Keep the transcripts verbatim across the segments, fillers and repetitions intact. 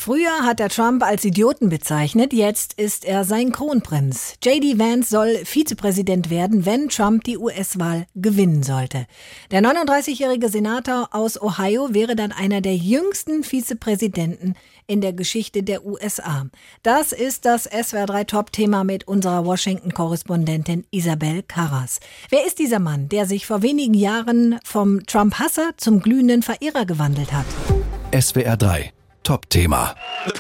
Früher hat er Trump als Idioten bezeichnet, jetzt ist er sein Kronprinz. J D Vance soll Vizepräsident werden, wenn Trump die U S-Wahl gewinnen sollte. Der neununddreißigjährige Senator aus Ohio wäre dann einer der jüngsten Vizepräsidenten in der Geschichte der U S A. Das ist das S W R drei Top-Thema mit unserer Washington-Korrespondentin Isabel Karras. Wer ist dieser Mann, der sich vor wenigen Jahren vom Trump-Hasser zum glühenden Verehrer gewandelt hat? S W R drei Top-Thema.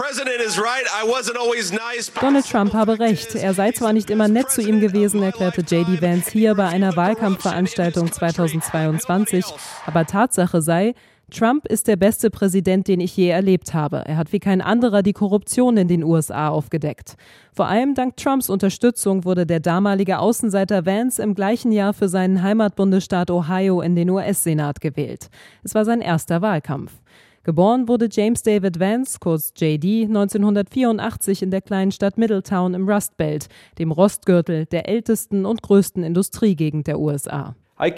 Donald Trump habe recht. Er sei zwar nicht immer nett zu ihm gewesen, erklärte J D Vance hier bei einer Wahlkampfveranstaltung zweitausendzweiundzwanzig. Aber Tatsache sei, Trump ist der beste Präsident, den ich je erlebt habe. Er hat wie kein anderer die Korruption in den U S A aufgedeckt. Vor allem dank Trumps Unterstützung wurde der damalige Außenseiter Vance im gleichen Jahr für seinen Heimatbundesstaat Ohio in den U S-Senat gewählt. Es war sein erster Wahlkampf. Geboren wurde James David Vance, kurz J D, neunzehnhundertvierundachtzig in der kleinen Stadt Middletown im Rust Belt, dem Rostgürtel der ältesten und größten Industriegegend der U S A.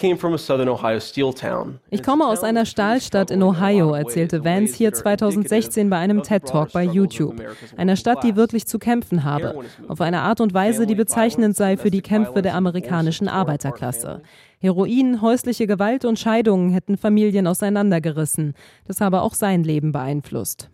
Ich komme aus einer Stahlstadt in Ohio, erzählte Vance hier zweitausendsechzehn bei einem TED-Talk bei YouTube. Einer Stadt, die wirklich zu kämpfen habe, auf eine Art und Weise, die bezeichnend sei für die Kämpfe der amerikanischen Arbeiterklasse. Heroin, häusliche Gewalt und Scheidungen hätten Familien auseinandergerissen. Das habe auch sein Leben beeinflusst.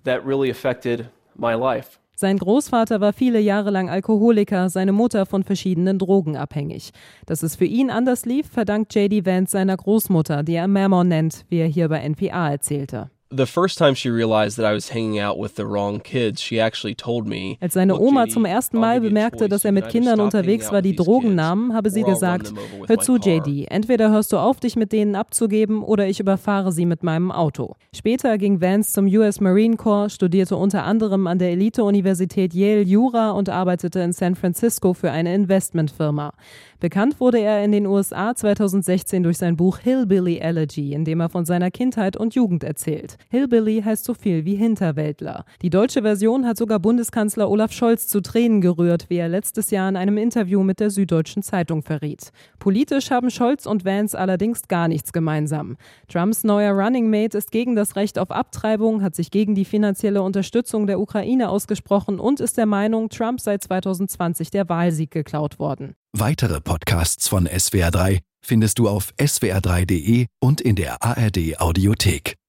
Sein Großvater war viele Jahre lang Alkoholiker, seine Mutter von verschiedenen Drogen abhängig. Dass es für ihn anders lief, verdankt J D Vance seiner Großmutter, die er Mammon nennt, wie er hier bei N P R erzählte. The first time she realized that I was hanging out with the wrong kids, she actually told me. Als seine Oma zum ersten Mal bemerkte, dass er mit Kindern unterwegs war, die Drogen nahmen, habe sie gesagt: Hör zu, J D, entweder hörst du auf, dich mit denen abzugeben, oder ich überfahre sie mit meinem Auto. Später ging Vance zum U S Marine Corps, studierte unter anderem an der Elite-Universität Yale Jura und arbeitete in San Francisco für eine Investmentfirma. Bekannt wurde er in den U S A zweitausendsechzehn durch sein Buch Hillbilly Elegy, in dem er von seiner Kindheit und Jugend erzählt. Hillbilly heißt so viel wie Hinterwäldler. Die deutsche Version hat sogar Bundeskanzler Olaf Scholz zu Tränen gerührt, wie er letztes Jahr in einem Interview mit der Süddeutschen Zeitung verriet. Politisch haben Scholz und Vance allerdings gar nichts gemeinsam. Trumps neuer Running Mate ist gegen das Recht auf Abtreibung, hat sich gegen die finanzielle Unterstützung der Ukraine ausgesprochen und ist der Meinung, Trump sei zweitausendzwanzig der Wahlsieg geklaut worden. Weitere Podcasts von S W R drei findest du auf S W R drei Punkt de und in der A R D Audiothek.